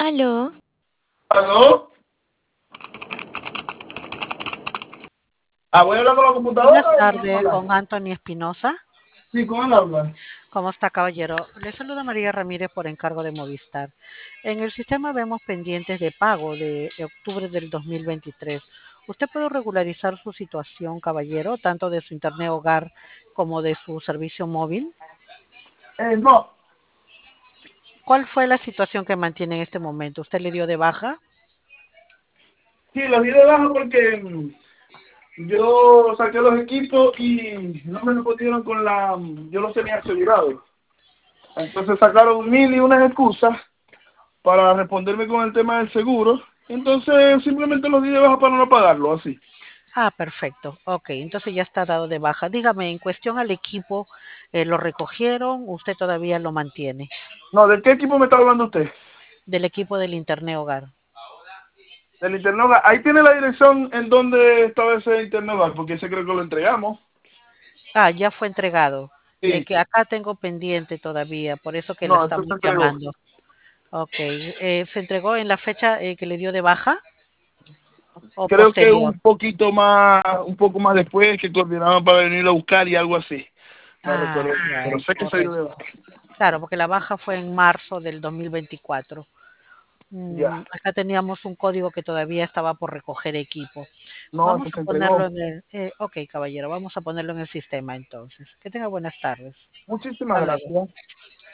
Aló, ¿Aló? ¿Voy a hablar con la computadora buenas o con tardes hablar? con Anthony Espinosa. Sí, con él habla. ¿Cómo está, caballero? Le saluda María Ramírez por encargo de Movistar. En el sistema vemos pendientes de pago de octubre del 2023. ¿Usted puede regularizar su situación, caballero, tanto de su internet hogar como de su servicio móvil? No, ¿Cuál fue la situación que mantiene en este momento? ¿Usted le dio de baja? sí, los di de baja porque yo saqué los equipos y no me respondieron con yo los tenía asegurados. Entonces sacaron mil y unas excusas para responderme con el tema del seguro. Entonces simplemente los di de baja para no pagarlo, así. Ah, perfecto. Ok, entonces ya está dado de baja. Dígame, en cuestión al equipo, ¿lo recogieron? ¿Usted todavía lo mantiene? No, ¿de qué equipo me está hablando usted? Del equipo del Internet Hogar. Del internet hogar. Ahí tiene la dirección en donde estaba ese internet hogar, porque ese creo que lo entregamos. Ah, ya fue entregado. Sí, Que acá tengo pendiente todavía, por eso que la no, eso estamos se entregó. llamando. Ok, ¿se entregó en la fecha que le dio de baja o Creo que posterior? un poco más después que coordinaban para venir a buscar y algo así. No Ah, recuerdo, ya, pero sé que se dio correcto. de baja. Claro, porque la baja fue en marzo del 2024. Ya. Acá teníamos un código que todavía estaba por recoger equipo. No, eso Vamos a se ponerlo entregó. en el... ok, caballero, vamos a ponerlo en el sistema entonces. Que tenga buenas tardes. Muchísimas Hasta luego. gracias.